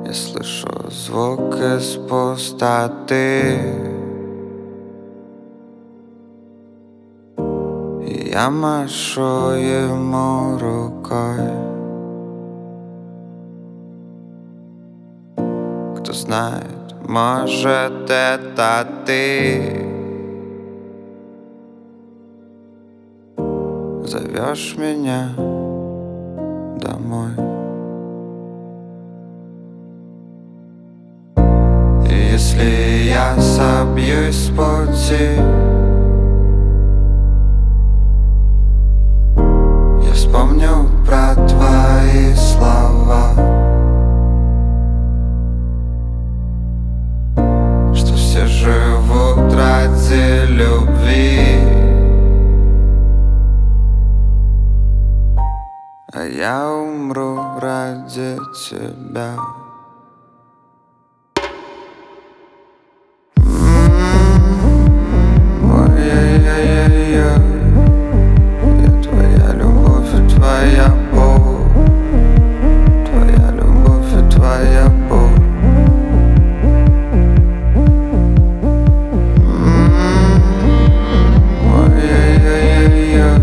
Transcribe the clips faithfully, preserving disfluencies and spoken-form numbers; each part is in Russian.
Я слышу звук из пустоты, и я машу ему рукой. Кто знает, может, это ты зовешь меня домой. И если я собьюсь с пути, я вспомню про твои слова, что все живут ради любви, а я умру ради тебя. Ой-ой-ой-ой-ой, я твоя любовь и твоя боль, твоя любовь и твоя боль. Ой-ой-ой-ой-ой, я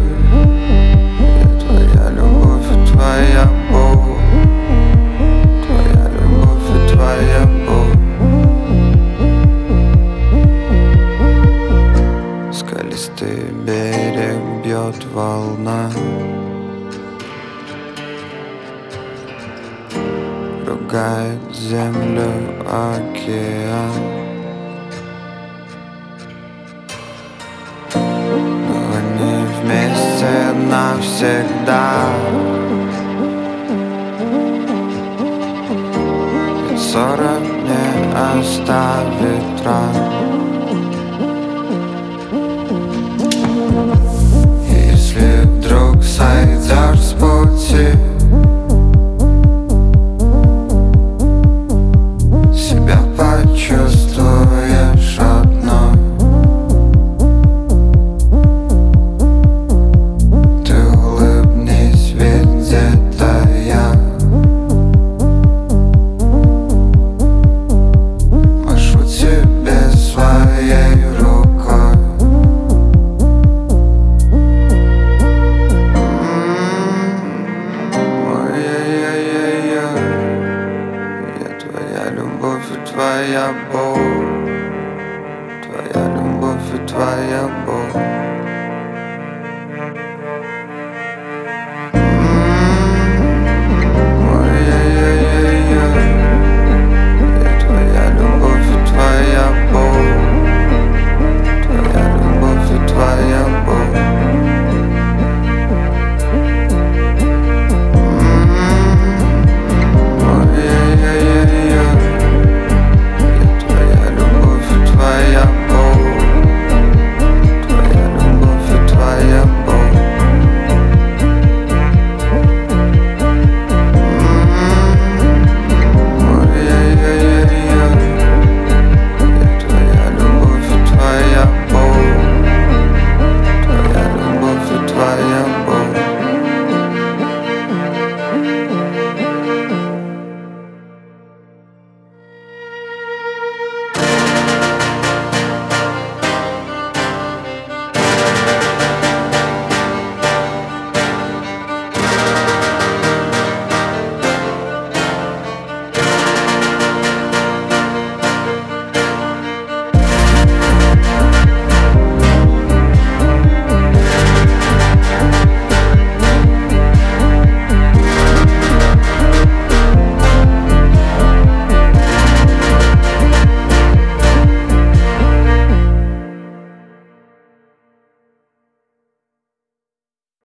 твоя любовь и твоя боль, твоя любовь и твоя боль. Скалистый берег бьет волна, ругает землю океан. Но они вместе навсегда, ведь ссора не оставит ран. Если вдруг сойдешь с пути, себя почувствуешь одной. Ты улыбнись, ведь где-то я машу тебе своей рукой. Ой-ой-ой-ой-ой, я твоя любовь и твоя боль, твоя любовь и твоя боль.